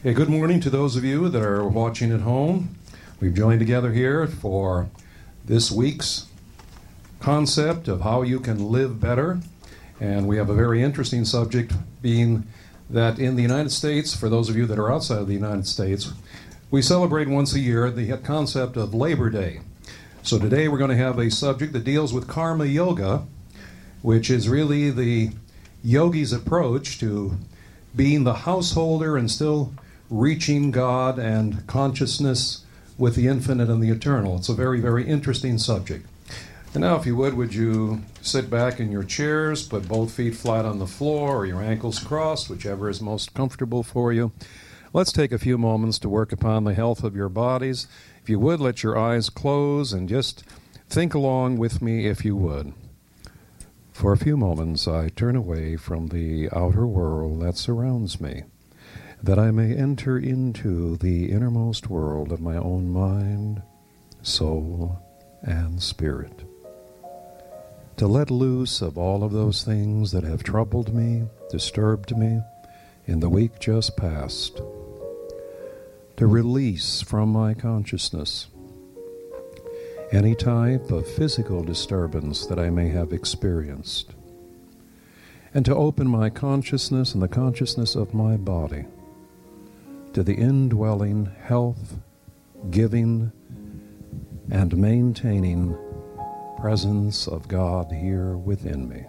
Hey, good morning to those of you that are watching at home. We've joined together here for this week's concept of how you can live better. And we have a very interesting subject, being that in the United States, for those of you that are outside of the United States, we celebrate once a year the concept of Labor Day. So today we're going to have a subject that deals with karma yoga, which is really the yogi's approach to being the householder and still reaching God and consciousness with the infinite and the eternal. It's a very, very interesting subject. And now, if you would you sit back in your chairs, put both feet flat on the floor or your ankles crossed, whichever is most comfortable for you. Let's take a few moments to work upon the health of your bodies. If you would, let your eyes close and just think along with me, if you would. For a few moments, I turn away from the outer world that surrounds me, that I may enter into the innermost world of my own mind, soul, and spirit. To let loose of all of those things that have troubled me, disturbed me in the week just past. To release from my consciousness any type of physical disturbance that I may have experienced. And to open my consciousness and the consciousness of my body to the indwelling, health, giving, and maintaining presence of God here within me.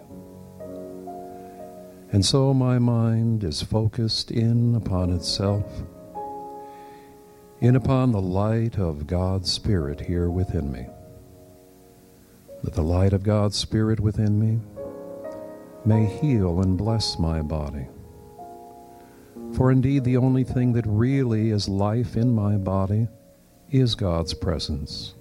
And so my mind is focused in upon itself, in upon the light of God's Spirit here within me. That the light of God's Spirit within me may heal and bless my body. For indeed, the only thing that really is life in my body is God's presence.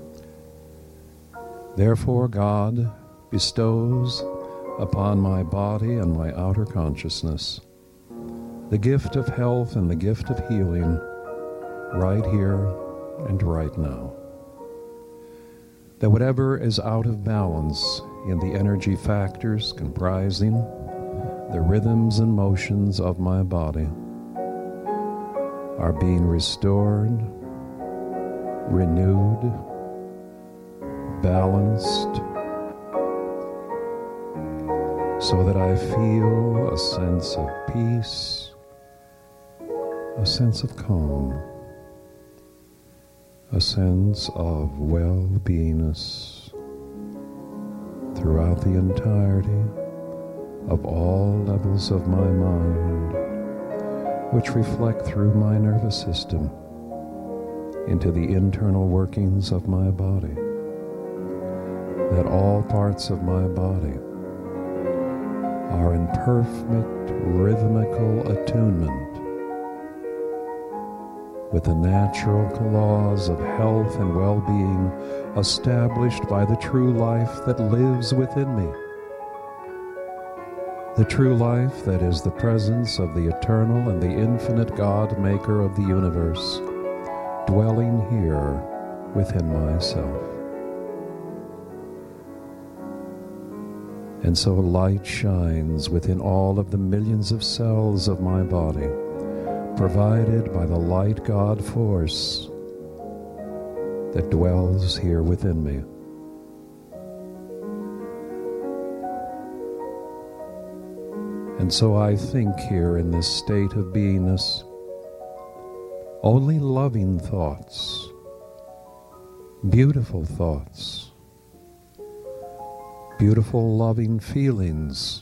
Therefore, God bestows upon my body and my outer consciousness the gift of health and the gift of healing right here and right now. That whatever is out of balance in the energy factors comprising the rhythms and motions of my body are being restored, renewed, balanced, so that I feel a sense of peace, a sense of calm, a sense of well-beingness throughout the entirety of all levels of my mind, which reflect through my nervous system into the internal workings of my body, that all parts of my body are in perfect rhythmical attunement with the natural laws of health and well-being established by the true life that lives within me. The true life that is the presence of the eternal and the infinite God maker of the universe, dwelling here within myself. And so light shines within all of the millions of cells of my body, provided by the light God force that dwells here within me. And so I think here in this state of beingness only loving thoughts, beautiful thoughts, beautiful loving feelings.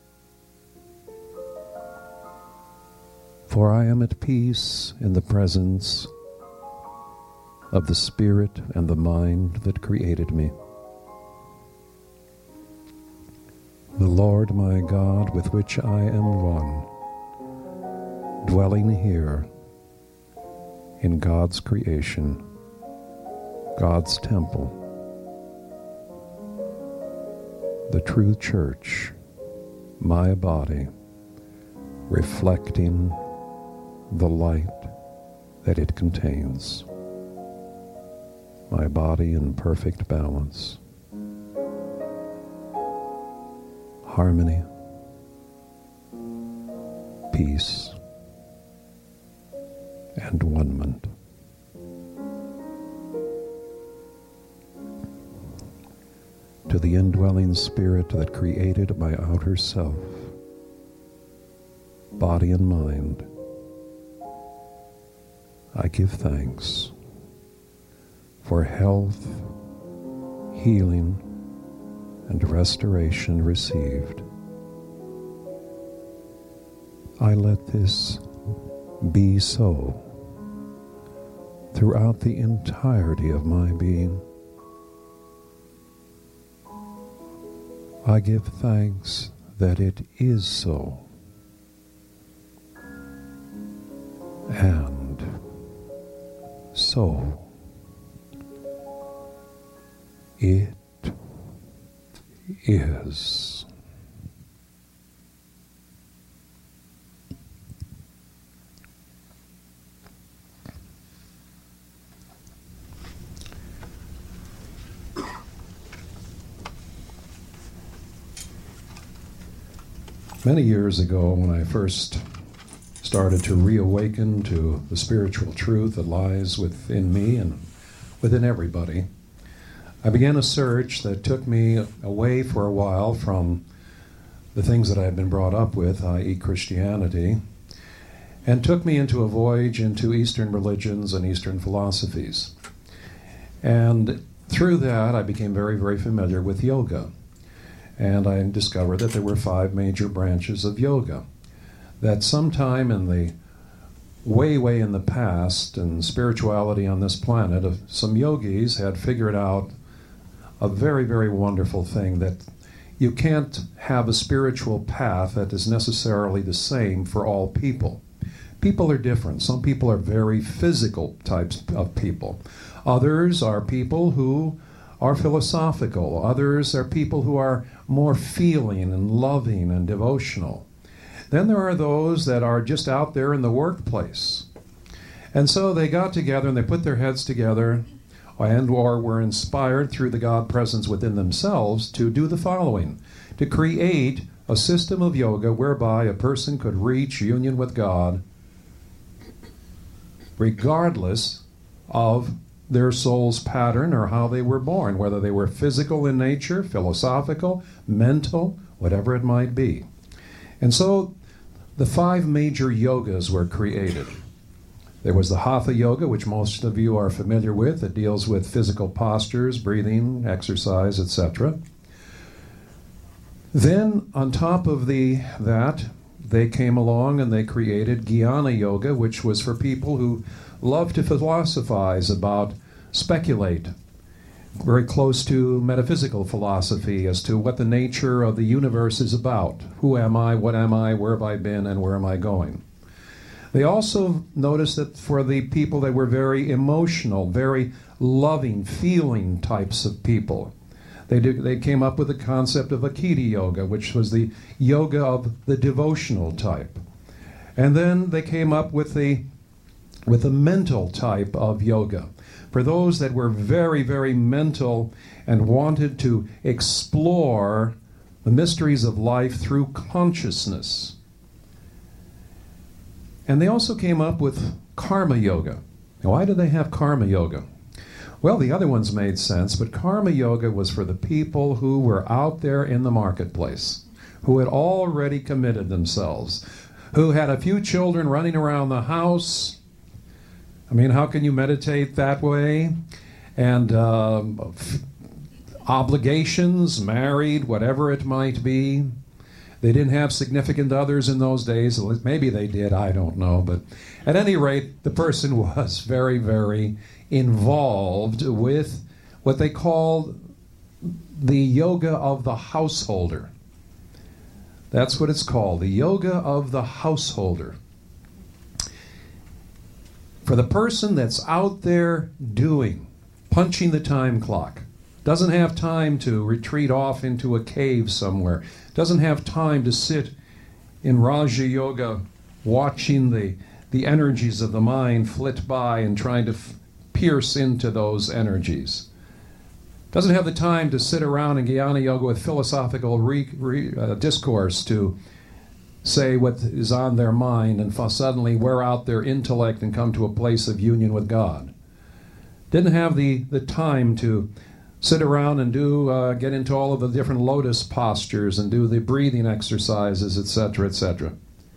For I am at peace in the presence of the Spirit and the mind that created me. The Lord my God, with which I am one, dwelling here in God's creation, God's temple, the true church, my body, reflecting the light that it contains, my body in perfect balance, harmony, peace, and one-ment. To the indwelling spirit that created my outer self, body and mind, I give thanks for health, healing, and restoration received. I let this be so throughout the entirety of my being. I give thanks that it is so, and so it is. Many years ago, when I first started to reawaken to the spiritual truth that lies within me and within everybody, I began a search that took me away for a while from the things that I had been brought up with, i.e. Christianity, and took me into a voyage into Eastern religions and Eastern philosophies. And through that, I became very, very familiar with yoga. And I discovered that there were 5 major branches of yoga. That sometime in the way in the past, in spirituality on this planet, some yogis had figured out a very, very wonderful thing, that you can't have a spiritual path that is necessarily the same for all people. People are different. Some people are very physical types of people. Others are people who are philosophical. Others are people who are more feeling and loving and devotional. Then there are those that are just out there in the workplace. And so they got together and they put their heads together and or were inspired through the God presence within themselves to do the following: to create a system of yoga whereby a person could reach union with God regardless of their soul's pattern or how they were born, whether they were physical in nature, philosophical, mental, whatever it might be. And so the 5 major yogas were created. There was the Hatha Yoga, which most of you are familiar with. It deals with physical postures, breathing, exercise, etc. Then, on top of that, they came along and they created Jnana Yoga, which was for people who love to philosophize about, speculate, very close to metaphysical philosophy as to what the nature of the universe is about. Who am I? What am I? Where have I been? And where am I going? They also noticed that for the people that were very emotional, very loving, feeling types of people, they came up with the concept of Akita Yoga, which was the yoga of the devotional type. And then they came up with the mental type of yoga, for those that were very, very mental and wanted to explore the mysteries of life through consciousness. And they also came up with Karma Yoga. Now, why did they have Karma Yoga? Well, the other ones made sense, but Karma Yoga was for the people who were out there in the marketplace, who had already committed themselves, who had a few children running around the house. I mean, how can you meditate that way? And obligations, married, whatever it might be. They didn't have significant others in those days. Maybe they did, I don't know. But at any rate, the person was very, very involved with what they called the yoga of the householder. That's what it's called, the yoga of the householder. For the person that's out there doing, punching the time clock, doesn't have time to retreat off into a cave somewhere, doesn't have time to sit in Raja Yoga watching the energies of the mind flit by and trying to pierce into those energies. Doesn't have the time to sit around in Jnana Yoga with philosophical discourse to say what is on their mind and suddenly wear out their intellect and come to a place of union with God. Didn't have the time to sit around and get into all of the different lotus postures and do the breathing exercises, etc., etc.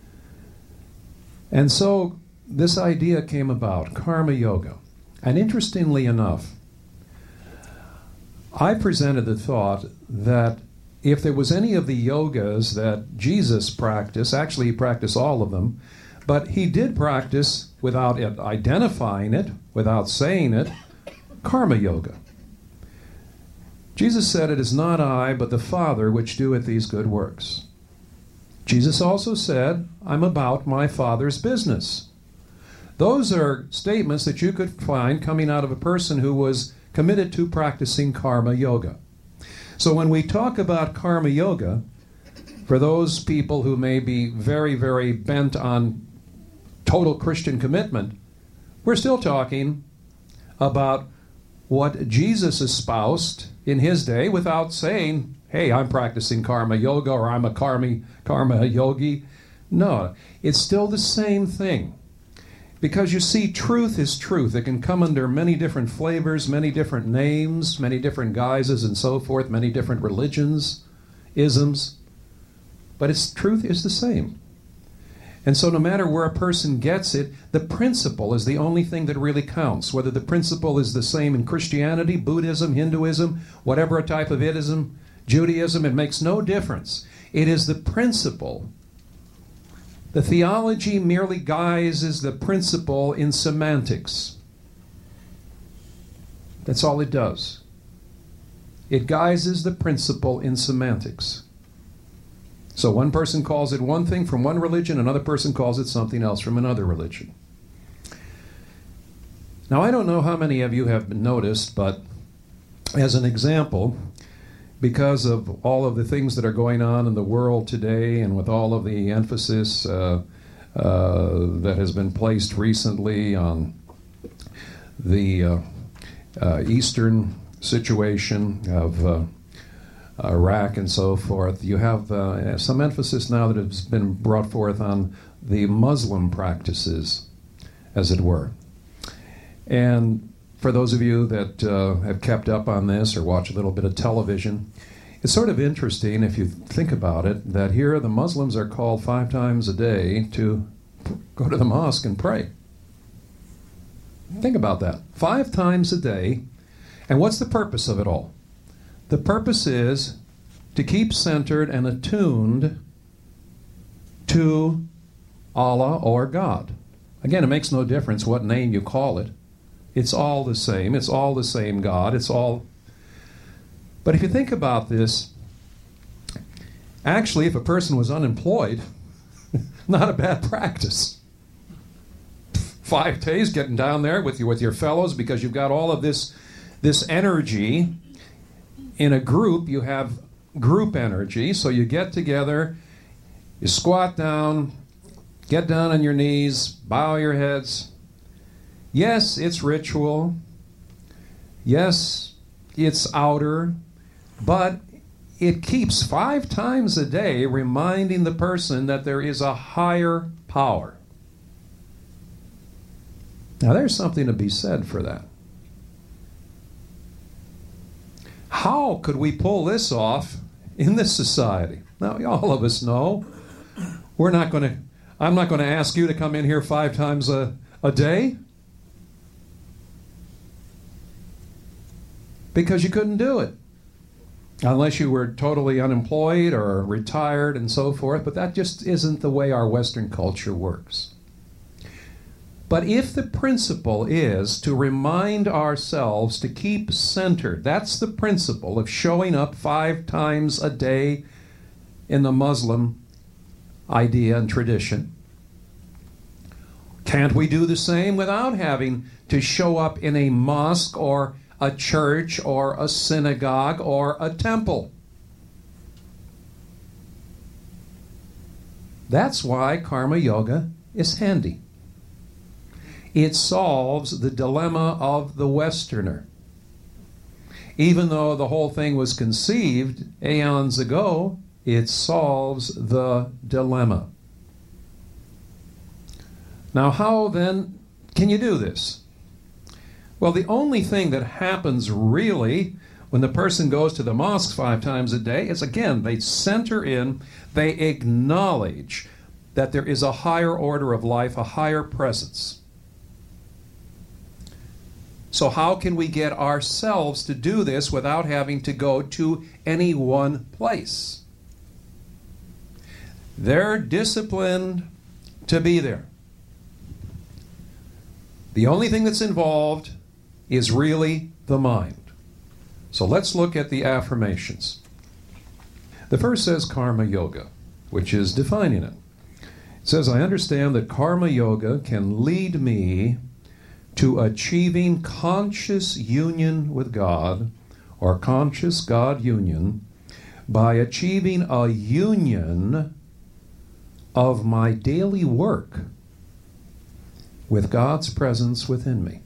And so this idea came about, karma yoga. And interestingly enough, I presented the thought that if there was any of the yogas that Jesus practiced, actually he practiced all of them, but he did practice without identifying it, without saying it, karma yoga. Jesus said, "It is not I, but the Father which doeth these good works." Jesus also said, "I'm about my Father's business." Those are statements that you could find coming out of a person who was committed to practicing karma yoga. So when we talk about karma yoga, for those people who may be very, very bent on total Christian commitment, we're still talking about what Jesus espoused in his day without saying, "Hey, I'm practicing karma yoga," or "I'm a karma yogi." No, it's still the same thing. Because you see, truth is truth. It can come under many different flavors, many different names, many different guises and so forth, many different religions, isms. But truth is the same. And so no matter where a person gets it, the principle is the only thing that really counts. Whether the principle is the same in Christianity, Buddhism, Hinduism, whatever a type of ism, Judaism, it makes no difference. It is the principle. The theology merely guises the principle in semantics. That's all it does. It guises the principle in semantics. So one person calls it one thing from one religion, another person calls it something else from another religion. Now, I don't know how many of you have noticed, but as an example, because of all of the things that are going on in the world today and with all of the emphasis that has been placed recently on the eastern situation of Iraq and so forth, you have some emphasis now that has been brought forth on the Muslim practices, as it were. And for those of you that have kept up on this or watch a little bit of television, it's sort of interesting, if you think about it, that here the Muslims are called 5 times a day to go to the mosque and pray. Think about that. 5 times a day. And what's the purpose of it all? The purpose is to keep centered and attuned to Allah or God. Again, it makes no difference what name you call it. It's all the same. It's all the same God. It's all... But if you think about this, actually, if a person was unemployed, not a bad practice. 5 days getting down there with your fellows, because you've got all of this energy. In a group, you have group energy, so you get together, you squat down, get down on your knees, bow your heads. Yes, it's ritual. Yes, it's outer. But it keeps 5 times a day reminding the person that there is a higher power. Now, there's something to be said for that. How could we pull this off in this society? Now, all of us know I'm not going to ask you to come in here 5 times a day, because you couldn't do it unless you were totally unemployed or retired and so forth. But that just isn't the way our Western culture works. But if the principle is to remind ourselves to keep centered, that's the principle of showing up 5 times a day in the Muslim idea and tradition. Can't we do the same without having to show up in a mosque or a church or a synagogue or a temple? That's why karma yoga is handy. It solves the dilemma of the Westerner. Even though the whole thing was conceived aeons ago, it solves the dilemma. Now, how then can you do this? Well, the only thing that happens really when the person goes to the mosque 5 times a day is, again, they center in, they acknowledge that there is a higher order of life, a higher presence. So how can we get ourselves to do this without having to go to any one place? They're disciplined to be there. The only thing that's involved is really the mind. So let's look at the affirmations. The first says Karma Yoga, which is defining it. It says, I understand that Karma Yoga can lead me to achieving conscious union with God, or conscious God union, by achieving a union of my daily work with God's presence within me.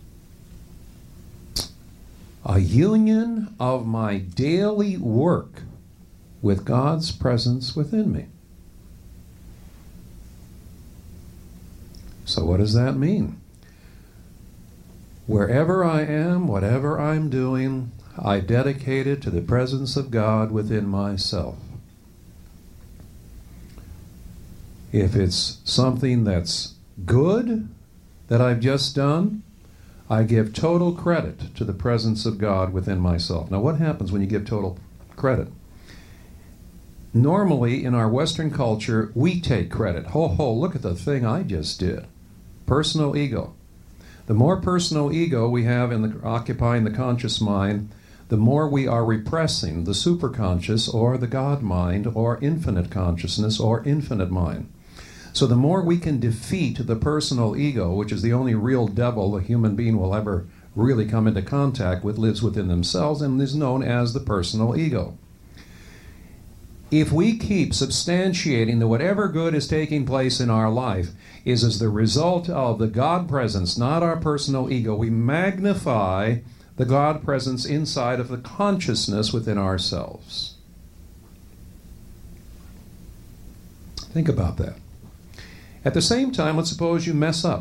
A union of my daily work with God's presence within me. So what does that mean? Wherever I am, whatever I'm doing, I dedicate it to the presence of God within myself. If it's something that's good that I've just done, I give total credit to the presence of God within myself. Now, what happens when you give total credit? Normally, in our Western culture, we take credit. Look at the thing I just did. Personal ego. The more personal ego we have occupying the conscious mind, the more we are repressing the superconscious or the God mind or infinite consciousness or infinite mind. So the more we can defeat the personal ego, which is the only real devil a human being will ever really come into contact with, lives within themselves, and is known as the personal ego. If we keep substantiating that whatever good is taking place in our life is as the result of the God presence, not our personal ego, we magnify the God presence inside of the consciousness within ourselves. Think about that. At the same time, let's suppose you mess up.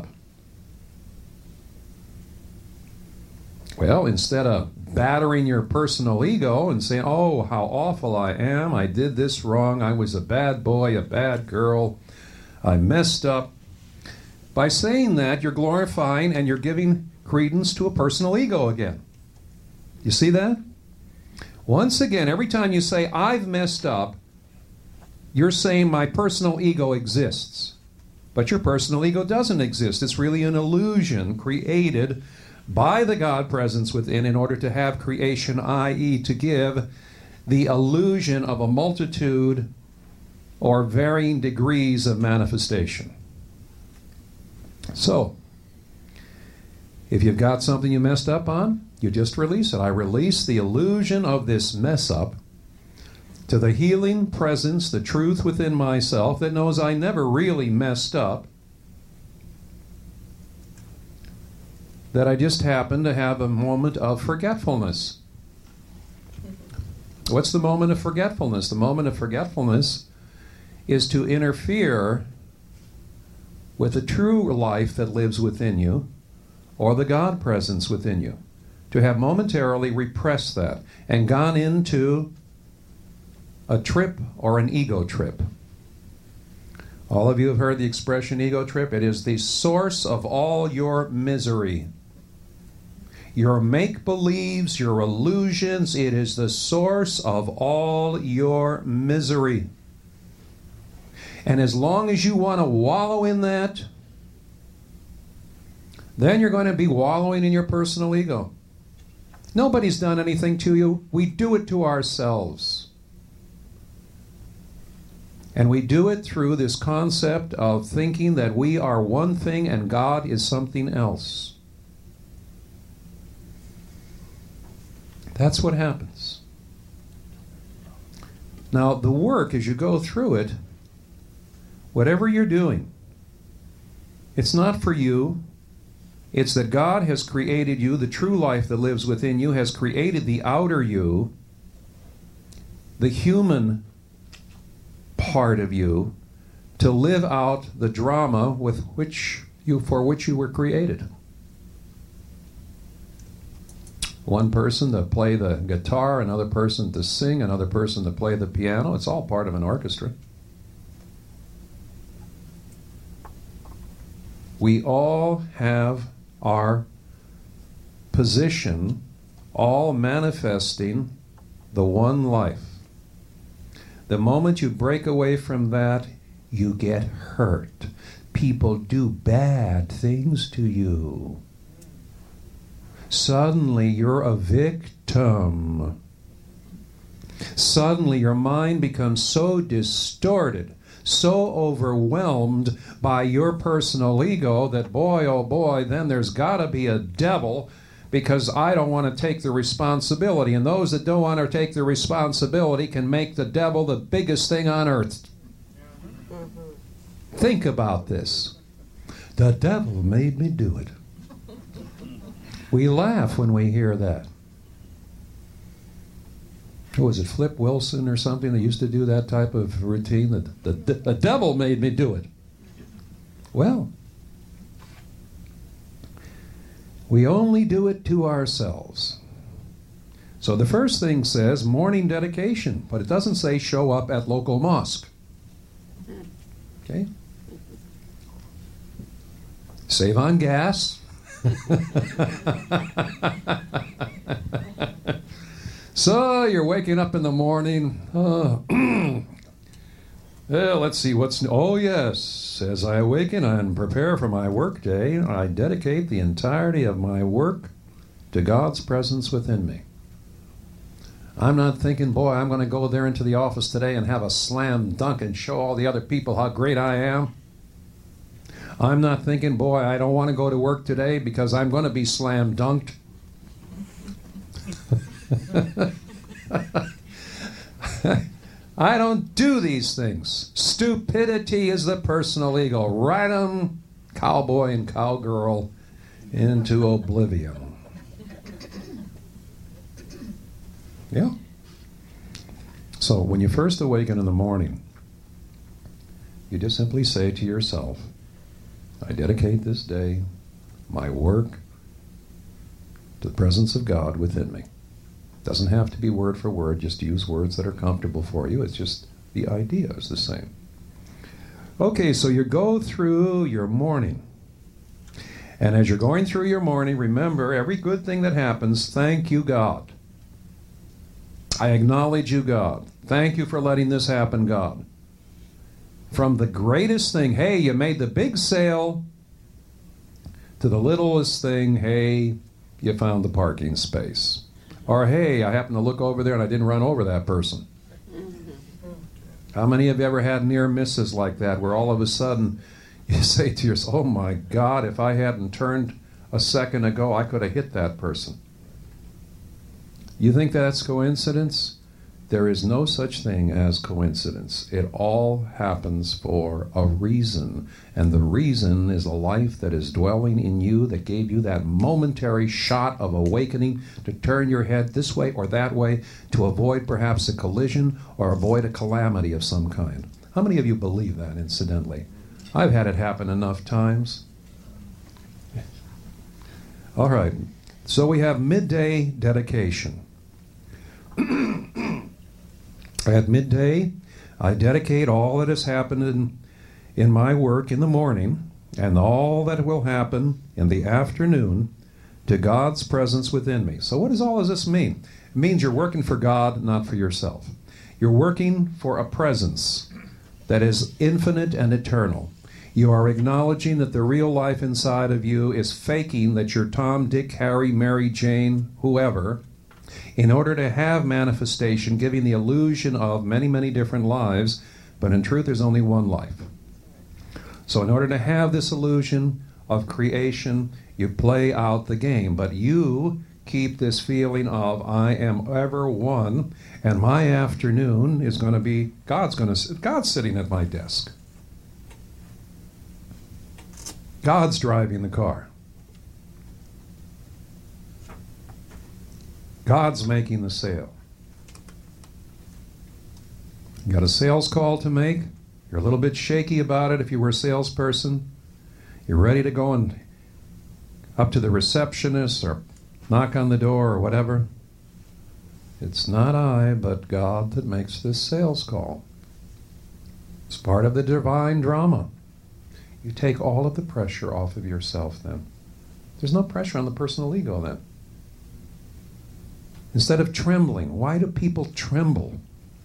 Well, instead of battering your personal ego and saying, oh, how awful I am, I did this wrong, I was a bad boy, a bad girl, I messed up. By saying that, you're glorifying and you're giving credence to a personal ego again. You see that? Once again, every time you say, I've messed up, you're saying my personal ego exists. But your personal ego doesn't exist. It's really an illusion created by the God presence within in order to have creation, i.e. to give the illusion of a multitude or varying degrees of manifestation. So, if you've got something you messed up on, you just release it. I release the illusion of this mess up to the healing presence, the truth within myself that knows I never really messed up, that I just happened to have a moment of forgetfulness. What's the moment of forgetfulness? The moment of forgetfulness is to interfere with the true life that lives within you, or the God presence within you, to have momentarily repressed that and gone into a trip or an ego trip. All of you have heard the expression ego trip. It is the source of all your misery. Your make-believes, your illusions, it is the source of all your misery. And as long as you want to wallow in that, then you're going to be wallowing in your personal ego. Nobody's done anything to you. We do it to ourselves. And we do it through this concept of thinking that we are one thing and God is something else. That's what happens. Now, the work, as you go through it, whatever you're doing, it's not for you. It's that God has created you, the true life that lives within you has created the outer you, the human part of you, to live out the drama for which you were created. One person to play the guitar, another person to sing, another person to play the piano. It's all part of an orchestra. We all have our position, all manifesting the one life. The moment you break away from that, you get hurt. People do bad things to you. Suddenly you're a victim. Suddenly your mind becomes so distorted, so overwhelmed by your personal ego that boy, oh boy, then there's got to be a devil, because I don't want to take the responsibility. And those that don't want to take the responsibility can make the devil the biggest thing on earth. Think about this. The devil made me do it. We laugh when we hear that. Was it Flip Wilson or something that used to do that type of routine? The devil made me do it. Well, we only do it to ourselves. So the first thing says morning dedication, but it doesn't say show up at local mosque. Okay? Save on gas. So you're waking up in the morning. Well, let's see what's new. Oh yes, as I awaken and prepare for my work day, I dedicate the entirety of my work to God's presence within me. I'm not thinking, boy, I'm going to go there into the office today and have a slam dunk and show all the other people how great I am. I'm not thinking, boy, I don't want to go to work today because I'm going to be slam dunked. I don't do these things. Stupidity is the personal ego. Ride 'em, cowboy and cowgirl, into oblivion. Yeah. So when you first awaken in the morning, you just simply say to yourself, I dedicate this day, my work, to the presence of God within me. Doesn't have to be word for word, just use words that are comfortable for you. It's just the idea is the same. Okay, so you go through your morning. And as you're going through your morning, remember, every good thing that happens, thank you, God. I acknowledge you, God. Thank you for letting this happen, God. From the greatest thing, hey, you made the big sale, to the littlest thing, hey, you found the parking space. Or, hey, I happened to look over there and I didn't run over that person. How many of you ever had near misses like that, where all of a sudden you say to yourself, oh my God, if I hadn't turned a second ago, I could have hit that person. You think that's coincidence? There is no such thing as coincidence. It all happens for a reason. And the reason is a life that is dwelling in you that gave you that momentary shot of awakening to turn your head this way or that way to avoid perhaps a collision or avoid a calamity of some kind. How many of you believe that, incidentally? I've had it happen enough times. All right. So we have midday dedication. At midday, I dedicate all that has happened in my work in the morning and all that will happen in the afternoon to God's presence within me. So what does all of this mean? It means you're working for God, not for yourself. You're working for a presence that is infinite and eternal. You are acknowledging that the real life inside of you is faking that you're Tom, Dick, Harry, Mary, Jane, whoever, in order to have manifestation, giving the illusion of many, many different lives, but in truth there's only one life. So in order to have this illusion of creation, you play out the game, but you keep this feeling of I am ever one, and my afternoon is going to be, God's sitting at my desk. God's driving the car. God's making the sale. You got a sales call to make? You're a little bit shaky about it if you were a salesperson. You're ready to go and up to the receptionist or knock on the door or whatever. It's not I, but God that makes this sales call. It's part of the divine drama. You take all of the pressure off of yourself then. There's no pressure on the personal ego then. Instead of trembling, why do people tremble?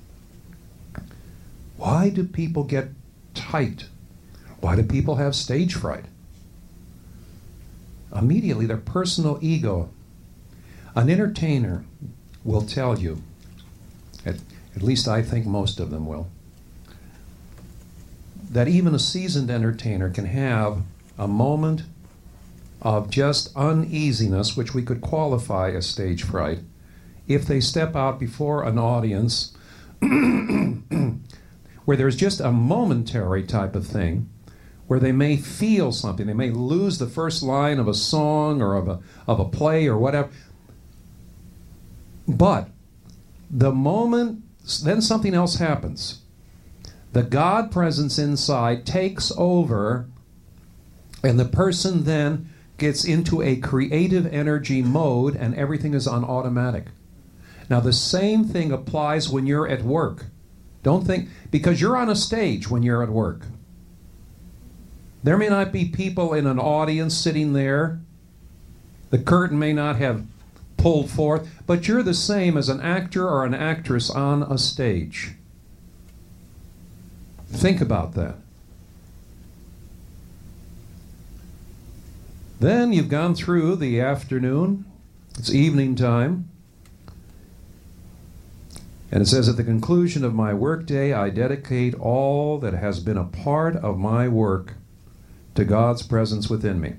Why do people get tight? Why do people have stage fright? Immediately, their personal ego. An entertainer will tell you, at least I think most of them will, that even a seasoned entertainer can have a moment of just uneasiness, which we could qualify as stage fright, if they step out before an audience where there's just a momentary type of thing, where they may feel something. They may lose the first line of a song or of a play or whatever. But the moment, then something else happens. The God presence inside takes over, and the person then gets into a creative energy mode, and everything is on automatic. Now, the same thing applies when you're at work. Don't think, because you're on a stage when you're at work. There may not be people in an audience sitting there. The curtain may not have pulled forth, but you're the same as an actor or an actress on a stage. Think about that. Then you've gone through the afternoon. It's evening time. And it says, at the conclusion of my workday, I dedicate all that has been a part of my work to God's presence within me.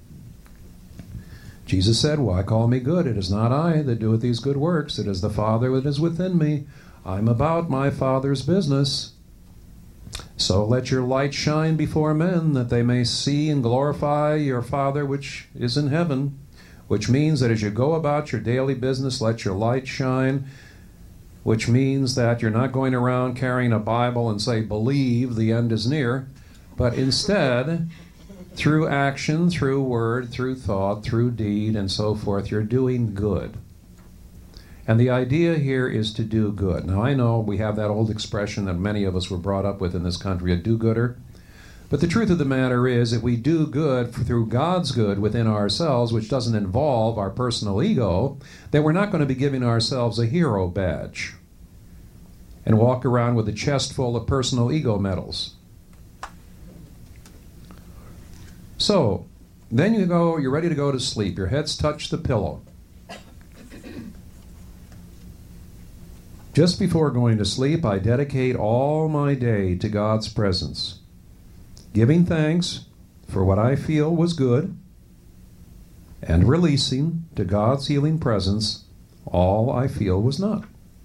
Jesus said, why call me good? It is not I that doeth these good works. It is the Father that is within me. I'm about my Father's business. So let your light shine before men, that they may see and glorify your Father which is in heaven. Which means that as you go about your daily business, let your light shine. Which means that you're not going around carrying a Bible and say, believe, the end is near. But instead, through action, through word, through thought, through deed, and so forth, you're doing good. And the idea here is to do good. Now, I know we have that old expression that many of us were brought up with in this country, a do-gooder. But the truth of the matter is, if we do good through God's good within ourselves, which doesn't involve our personal ego, then we're not going to be giving ourselves a hero badge and walk around with a chest full of personal ego medals. So, then you're ready to go to sleep. Your head's touched the pillow. Just before going to sleep, I dedicate all my day to God's presence, giving thanks for what I feel was good, and releasing to God's healing presence all I feel was not.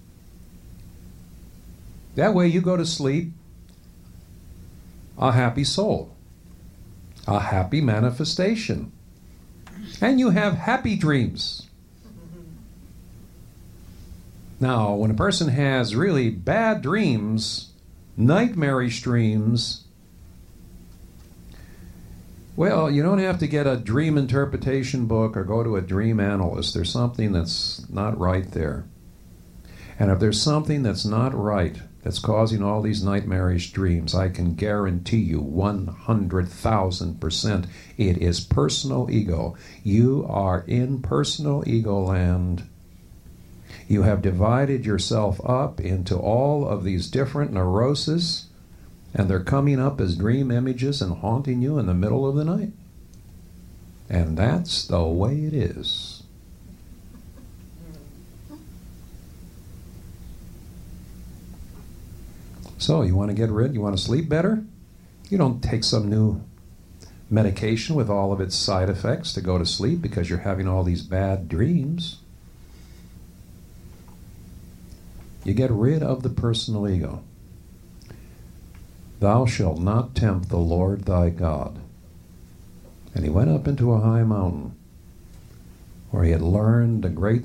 That way you go to sleep a happy soul, a happy manifestation, and you have happy dreams. Now, when a person has really bad dreams, nightmarish dreams, well, you don't have to get a dream interpretation book or go to a dream analyst. There's something that's not right there. And if there's something that's not right, that's causing all these nightmarish dreams, I can guarantee you 100,000% it is personal ego. You are in personal ego land. You have divided yourself up into all of these different neuroses, and they're coming up as dream images and haunting you in the middle of the night. And that's the way it is. So, you want to get rid? You want to sleep better? You don't take some new medication with all of its side effects to go to sleep because you're having all these bad dreams. You get rid of the personal ego. Thou shalt not tempt the Lord thy God. And he went up into a high mountain where he had learned a great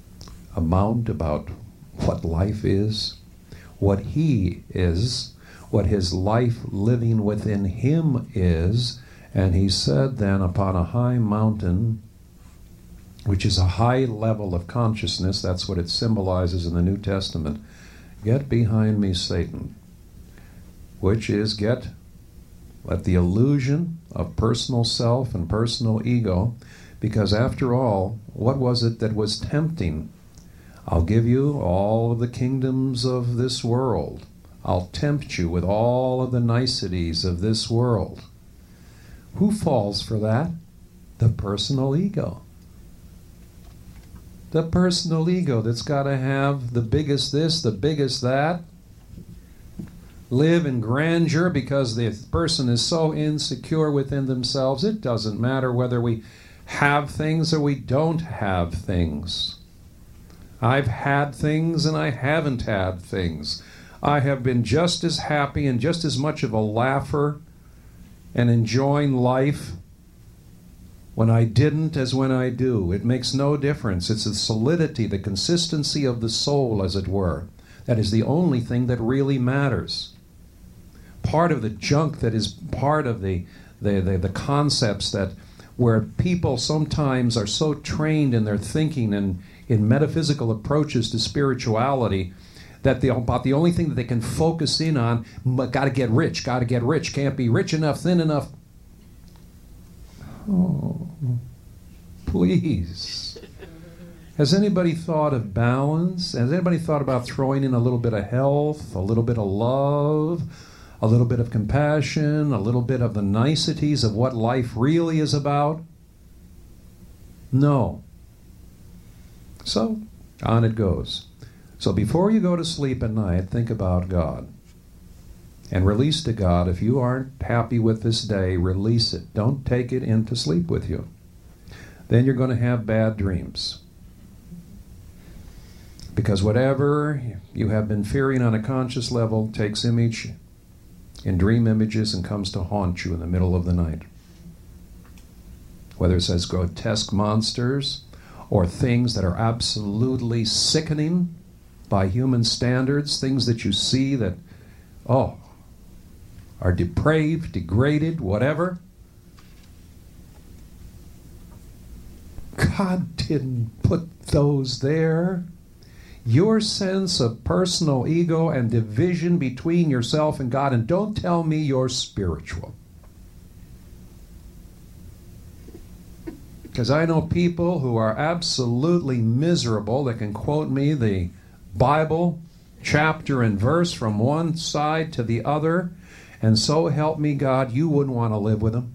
amount about what life is, what he is, what his life living within him is. And he said then, upon a high mountain, which is a high level of consciousness, that's what it symbolizes in the New Testament, "Get behind me, Satan," which is let the illusion of personal self and personal ego, because after all, what was it that was tempting? I'll give you all of the kingdoms of this world. I'll tempt you with all of the niceties of this world. Who falls for that? The personal ego. The personal ego that's got to have the biggest this, the biggest that. Live in grandeur because the person is so insecure within themselves. It doesn't matter whether we have things or we don't have things. I've had things and I haven't had things. I have been just as happy and just as much of a laugher and enjoying life when I didn't as when I do. It makes no difference. It's the solidity, the consistency of the soul, as it were. That is the only thing that really matters. Part of the junk that is part of the concepts that where people sometimes are so trained in their thinking and in metaphysical approaches to spirituality that about the only thing that they can focus in on, got to get rich, can't be rich enough, thin enough. Oh, please. Has anybody thought of balance? Has anybody thought about throwing in a little bit of health, a little bit of love, a little bit of compassion, a little bit of the niceties of what life really is about? No. So, on it goes. So before you go to sleep at night, think about God. And release to God. If you aren't happy with this day, release it. Don't take it into sleep with you. Then you're going to have bad dreams. Because whatever you have been fearing on a conscious level takes image in dream images and comes to haunt you in the middle of the night. Whether it's as grotesque monsters or things that are absolutely sickening by human standards, things that you see that, are depraved, degraded, whatever. God didn't put those there. Your sense of personal ego and division between yourself and God, and don't tell me you're spiritual. Because I know people who are absolutely miserable that can quote me the Bible chapter and verse from one side to the other, and so help me God, you wouldn't want to live with them.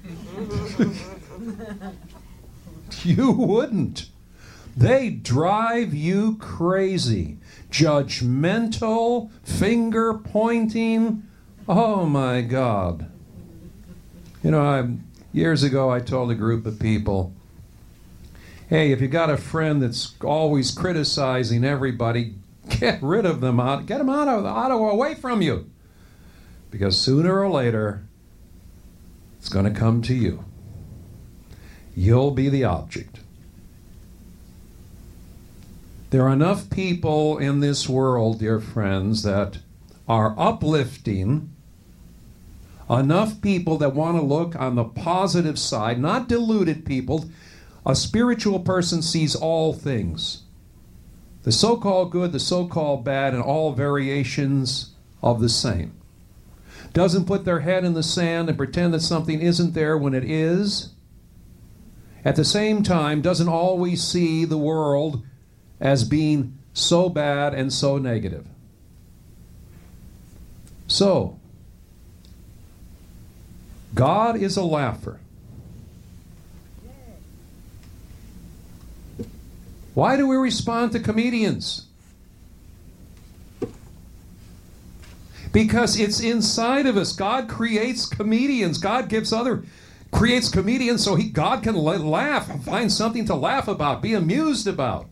You wouldn't. They drive you crazy. Judgmental, finger pointing. Oh my God. You know, years ago I told a group of people, hey, if you got a friend that's always criticizing everybody, get rid of them. Get them out of away from you. Because sooner or later, it's going to come to you. You'll be the object. There are enough people in this world, dear friends, that are uplifting. Enough people that want to look on the positive side, not deluded people. A spiritual person sees all things. The so-called good, the so-called bad, and all variations of the same. Doesn't put their head in the sand and pretend that something isn't there when it is. At the same time, doesn't always see the world as being so bad and so negative. So, God is a laugher. Why do we respond to comedians? Because it's inside of us. God creates comedians. God creates comedians so God can laugh, find something to laugh about, be amused about.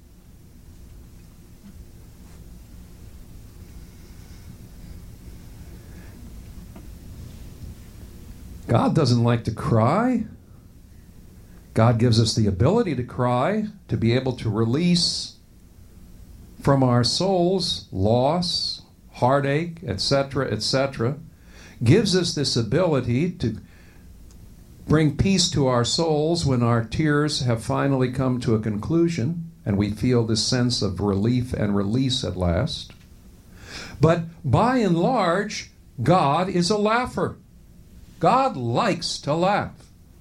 God doesn't like to cry. God gives us the ability to cry, to be able to release from our souls loss, heartache, etc., etc., gives us this ability to bring peace to our souls when our tears have finally come to a conclusion and we feel this sense of relief and release at last. But by and large, God is a laugher. God likes to laugh.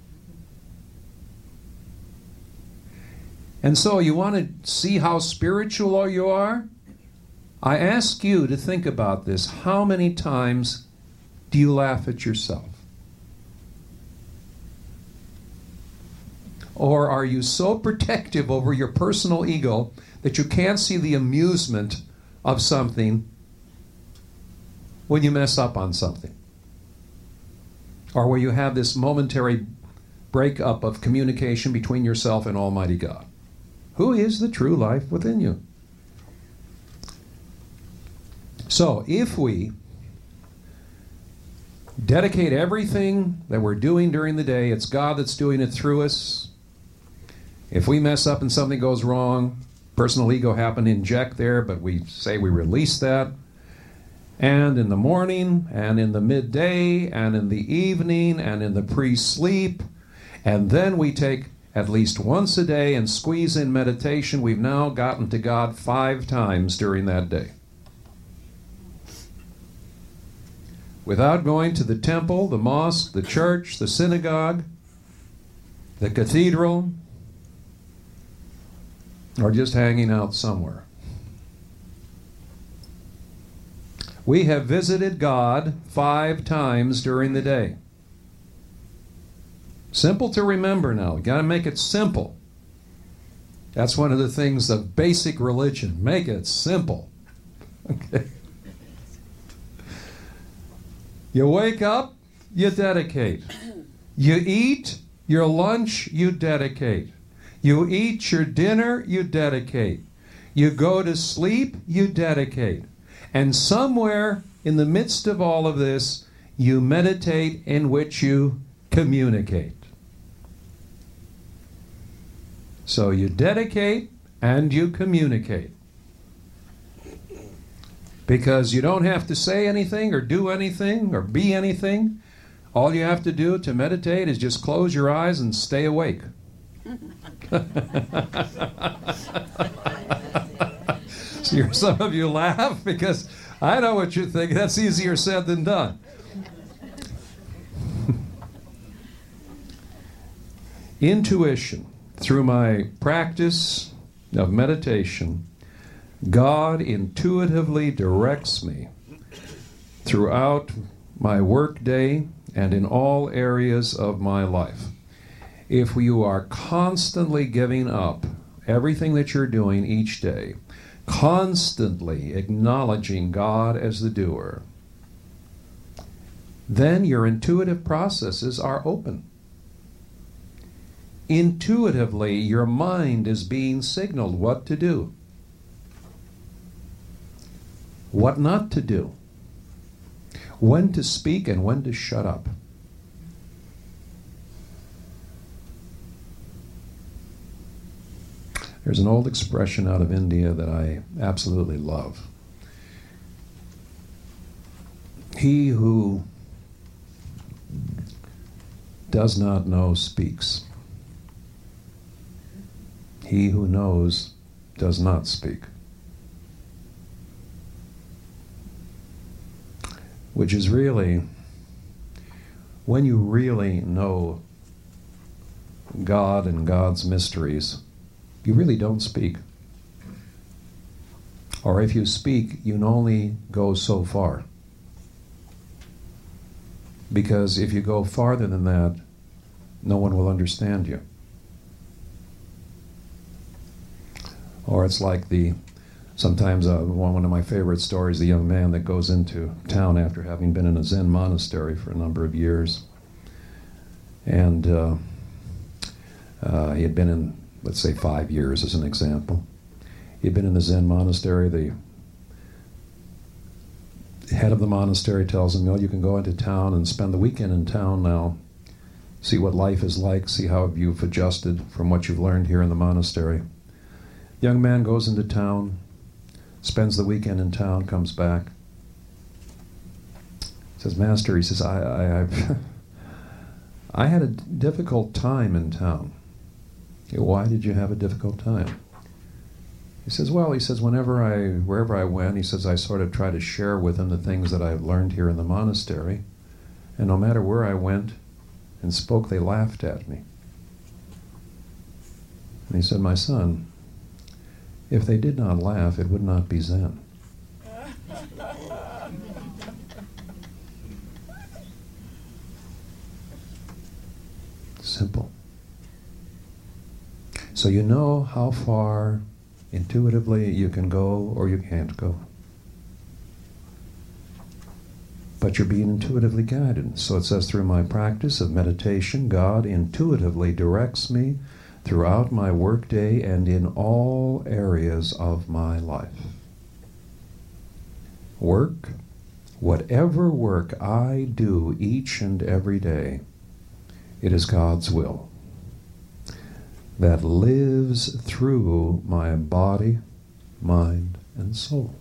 And so you want to see how spiritual you are? I ask you to think about this. How many times do you laugh at yourself? Or are you so protective over your personal ego that you can't see the amusement of something when you mess up on something? Or where you have this momentary breakup of communication between yourself and Almighty God? Who is the true life within you? So, if we dedicate everything that we're doing during the day, it's God that's doing it through us. If we mess up and something goes wrong, personal ego happened to inject there, but we say we release that. And in the morning, and in the midday, and in the evening, and in the pre-sleep, and then we take at least once a day and squeeze in meditation, we've now gotten to God 5 times during that day. Without going to the temple, the mosque, the church, the synagogue, the cathedral, or just hanging out somewhere. We have visited God 5 times during the day. Simple to remember now. You've got to make it simple. That's one of the things of basic religion. Make it simple. Okay. You wake up, you dedicate. You eat your lunch, you dedicate. You eat your dinner, you dedicate. You go to sleep, you dedicate. And somewhere in the midst of all of this, you meditate in which you communicate. So you dedicate and you communicate. Because you don't have to say anything or do anything or be anything. All you have to do to meditate is just close your eyes and stay awake. So some of you laugh because I know what you think. That's easier said than done. Intuition. Through my practice of meditation, God intuitively directs me throughout my work day and in all areas of my life. If you are constantly giving up everything that you're doing each day, constantly acknowledging God as the doer, then your intuitive processes are open. Intuitively, your mind is being signaled what to do, what not to do, when to speak and when to shut up. There's an old expression out of India that I absolutely love. He who does not know speaks. He who knows does not speak. Which is really, when you really know God and God's mysteries, you really don't speak. Or if you speak, you can only go so far. Because if you go farther than that, no one will understand you. Or it's like sometimes one of my favorite stories, the young man that goes into town after having been in a Zen monastery for a number of years. And he had been in, let's say, 5 years as an example. He had been in the Zen monastery. The head of the monastery tells him, you can go into town and spend the weekend in town now. See what life is like, see how you've adjusted from what you've learned here in the monastery. Young man goes into town, spends the weekend in town, comes back. says, Master, he says, I had a difficult time in town. Why did you have a difficult time? He says, well, he says, wherever I went, he says, I sort of try to share with them the things that I've learned here in the monastery. And no matter where I went and spoke, they laughed at me. And he said, my son, if they did not laugh, it would not be Zen. Simple. So you know how far intuitively you can go or you can't go. But you're being intuitively guided. So it says, through my practice of meditation, God intuitively directs me throughout my workday and in all areas of my life. Work, whatever work I do each and every day, it is God's will that lives through my body, mind, and soul.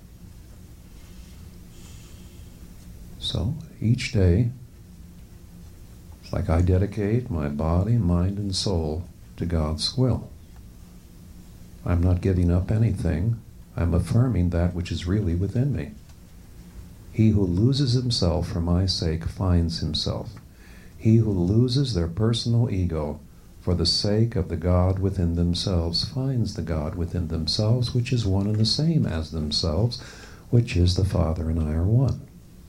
So each day, it's like I dedicate my body, mind, and soul to God's will. I'm not giving up anything. I'm affirming that which is really within me. He who loses himself for my sake finds himself. He who loses their personal ego for the sake of the God within themselves finds the God within themselves, which is one and the same as themselves, which is the Father and I are one.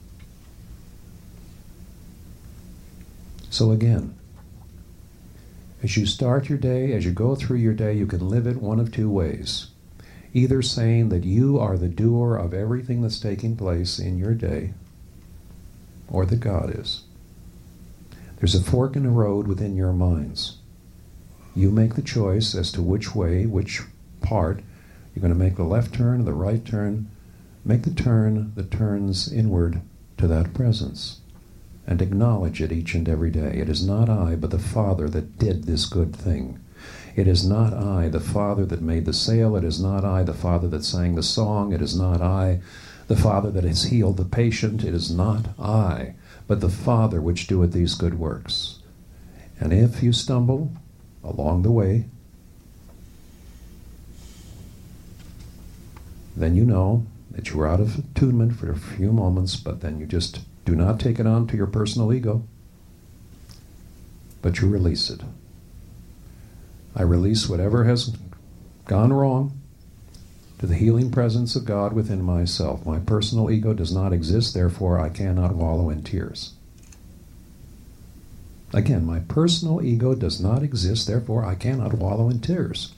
So again, as you start your day, as you go through your day, you can live it one of two ways. Either saying that you are the doer of everything that's taking place in your day, or that God is. There's a fork in the road within your minds. You make the choice as to which way, which part. You're going to make the left turn, the right turn. Make the turn that turns inward to that presence. And acknowledge it each and every day. It is not I, but the Father that did this good thing. It is not I, the Father that made the sail. It is not I, the Father that sang the song. It is not I, the Father that has healed the patient. It is not I, but the Father which doeth these good works. And if you stumble along the way, then you know that you were out of attunement for a few moments, but then you just do not take it on to your personal ego, but you release it. I release whatever has gone wrong to the healing presence of God within myself. My personal ego does not exist, therefore I cannot wallow in tears. Again, my personal ego does not exist, therefore I cannot wallow in tears.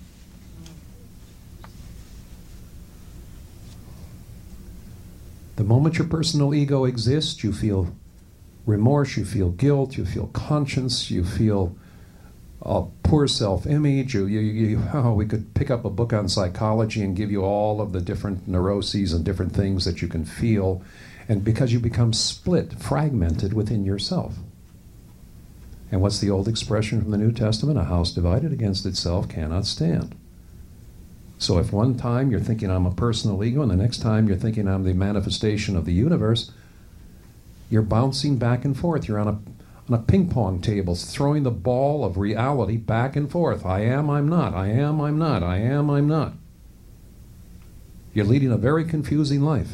The moment your personal ego exists, you feel remorse, you feel guilt, you feel conscience, you feel poor self-image. We could pick up a book on psychology and give you all of the different neuroses and different things that you can feel, and because you become split, fragmented within yourself. And what's the old expression from the New Testament? A house divided against itself cannot stand. So if one time you're thinking I'm a personal ego and the next time you're thinking I'm the manifestation of the universe, you're bouncing back and forth. You're on a ping pong table, throwing the ball of reality back and forth. I am, I'm not. I am, I'm not. I am, I'm not. You're leading a very confusing life.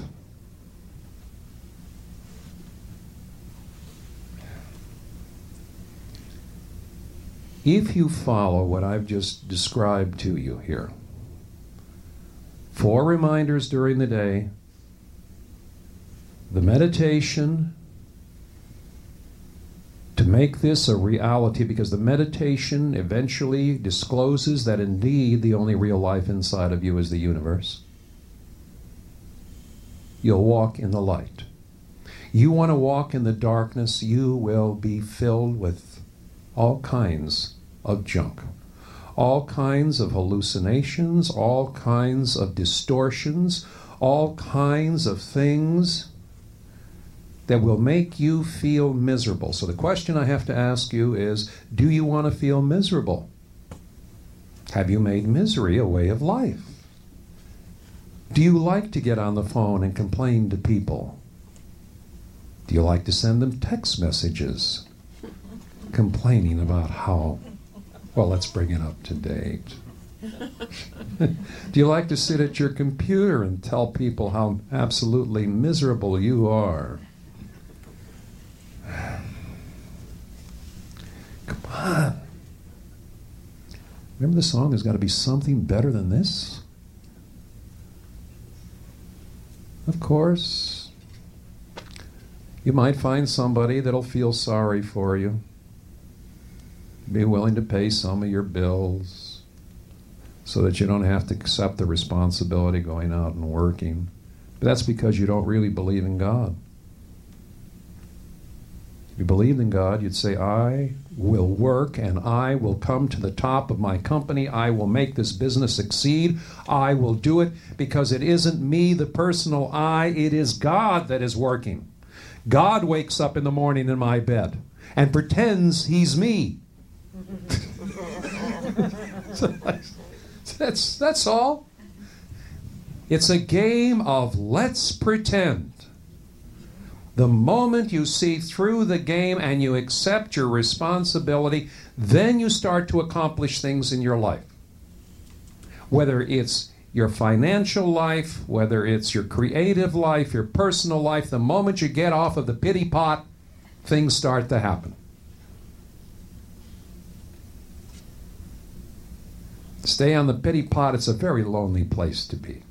If you follow what I've just described to you here, 4 reminders during the day, the meditation to make this a reality, because the meditation eventually discloses that indeed the only real life inside of you is the universe. You'll walk in the light. You want to walk in the darkness, you will be filled with all kinds of junk. All kinds of hallucinations, all kinds of distortions, all kinds of things that will make you feel miserable. So the question I have to ask you is, do you want to feel miserable? Have you made misery a way of life? Do you like to get on the phone and complain to people? Do you like to send them text messages complaining about how, well, let's bring it up to date? Do you like to sit at your computer and tell people how absolutely miserable you are? Come on. Remember the song, there's got to be something better than this? Of course. You might find somebody that'll feel sorry for you, be willing to pay some of your bills so that you don't have to accept the responsibility going out and working. But that's because you don't really believe in God. If you believed in God, you'd say, I will work and I will come to the top of my company. I will make this business succeed. I will do it because it isn't me, the personal I. It is God that is working. God wakes up in the morning in my bed and pretends he's me. That's all. It's a game of let's pretend. The moment you see through the game and you accept your responsibility, then you start to accomplish things in your life. Whether it's your financial life, whether it's your creative life, your personal life, the moment you get off of the pity pot, things start to happen. Stay on the pity pot, it's a very lonely place to be.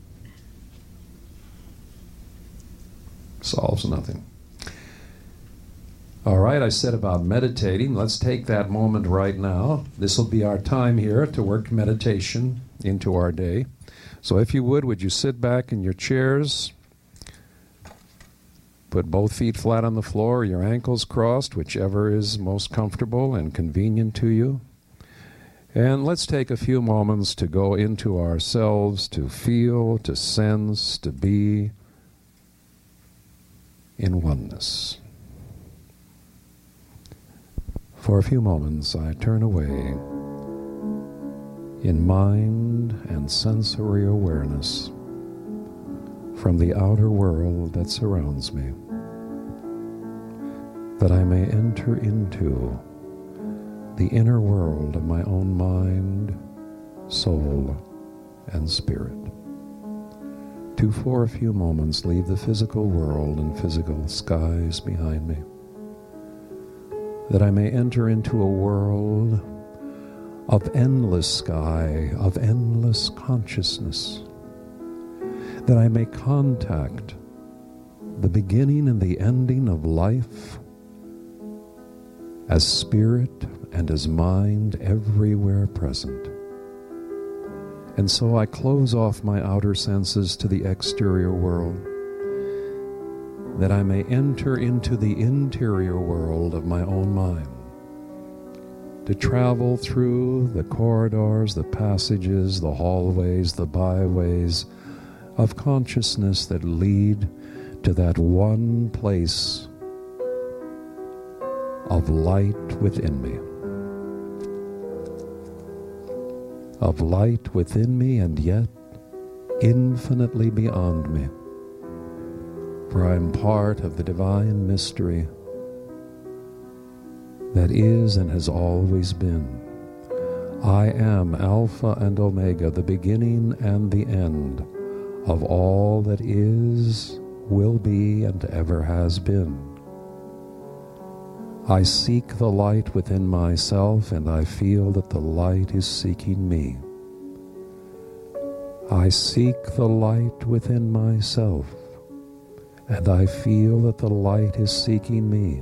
Solves nothing. All right, I said about meditating. Let's take that moment right now. This will be our time here to work meditation into our day. So if you would you sit back in your chairs, put both feet flat on the floor, your ankles crossed, whichever is most comfortable and convenient to you. And let's take a few moments to go into ourselves, to feel, to sense, to be in oneness. For a few moments, I turn away in mind and sensory awareness from the outer world that surrounds me, that I may enter into the inner world of my own mind, soul, and spirit. To, for a few moments, leave the physical world and physical skies behind me, that I may enter into a world of endless sky, of endless consciousness, that I may contact the beginning and the ending of life as spirit and as mind everywhere present. And so I close off my outer senses to the exterior world, that I may enter into the interior world of my own mind, to travel through the corridors, the passages, the hallways, the byways of consciousness that lead to that one place of light within me. Of light within me and yet infinitely beyond me. For I am part of the divine mystery that is and has always been. I am Alpha and Omega, the beginning and the end of all that is, will be, and ever has been. I seek the light within myself, and I feel that the light is seeking me. I seek the light within myself, and I feel that the light is seeking me.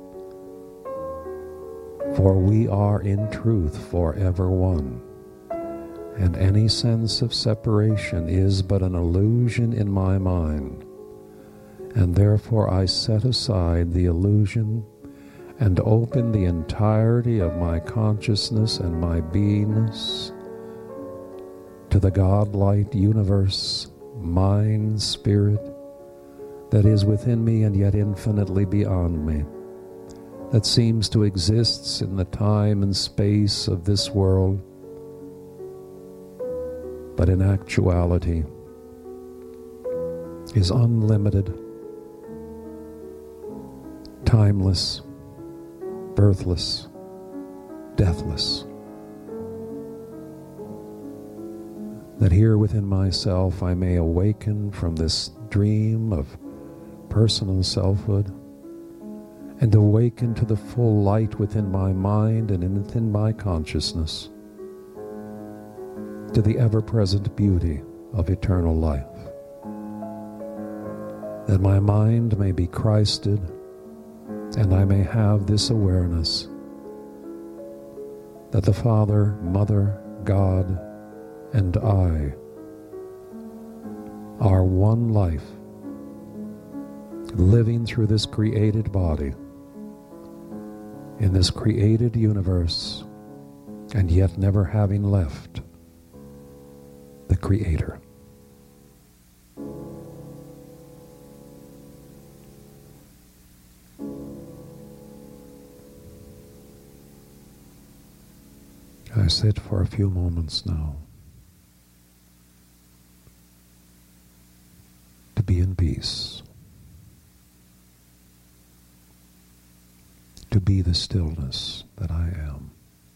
For we are in truth forever one, and any sense of separation is but an illusion in my mind, and therefore I set aside the illusion and open the entirety of my consciousness and my beingness to the God-light universe, mind, spirit, that is within me and yet infinitely beyond me, that seems to exist in the time and space of this world, but in actuality is unlimited timeless, birthless, deathless. That here within myself I may awaken from this dream of personal selfhood and awaken to the full light within my mind and within my consciousness, to the ever-present beauty of eternal life. That my mind may be Christed and I may have this awareness that the Father, Mother, God, and I are one life, living through this created body, in this created universe, and yet never having left the Creator. I sit for a few moments now to be in peace, to be the stillness that I am.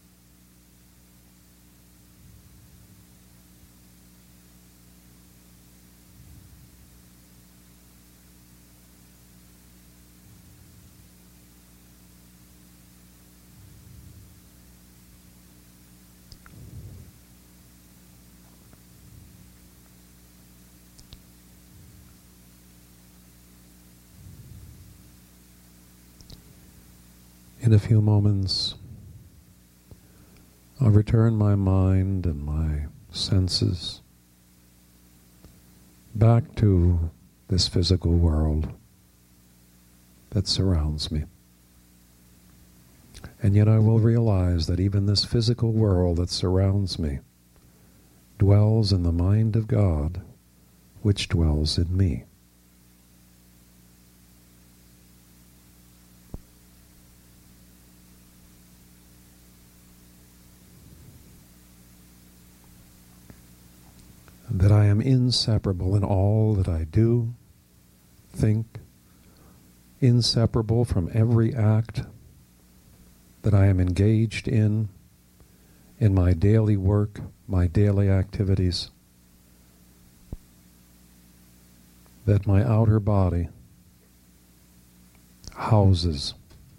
In a few moments, I'll return my mind and my senses back to this physical world that surrounds me. And yet I will realize that even this physical world that surrounds me dwells in the mind of God, which dwells in me. That I am inseparable in all that I do, think, inseparable from every act that I am engaged in my daily work, my daily activities, that my outer body houses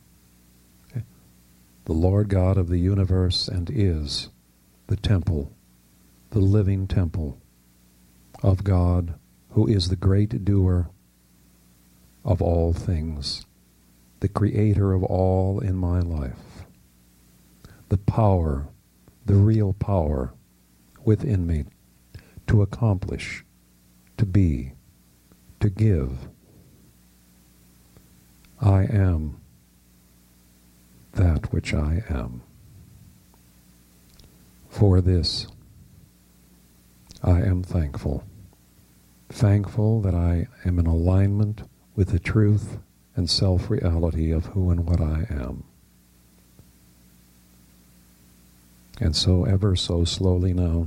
the Lord God of the universe and is the temple, the living temple of God, who is the great doer of all things, the creator of all in my life, the power, the real power within me to accomplish, to be, to give. I am that which I am. For this, I am thankful. Thankful that I am in alignment with the truth and self-reality of who and what I am. And so ever so slowly now,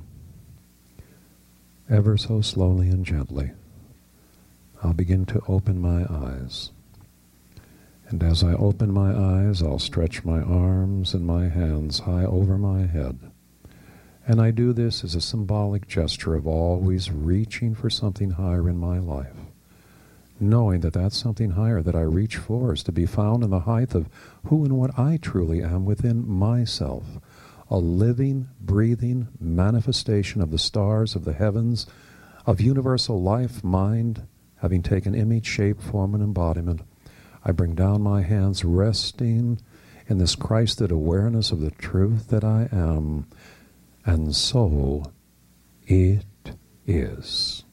ever so slowly and gently, I'll begin to open my eyes. And as I open my eyes, I'll stretch my arms and my hands high over my head. And I do this as a symbolic gesture of always reaching for something higher in my life, knowing that that something higher that I reach for is to be found in the height of who and what I truly am within myself, a living, breathing manifestation of the stars of the heavens, of universal life, mind, having taken image, shape, form, and embodiment. I bring down my hands, resting in this Christed awareness of the truth that I am. And so it is.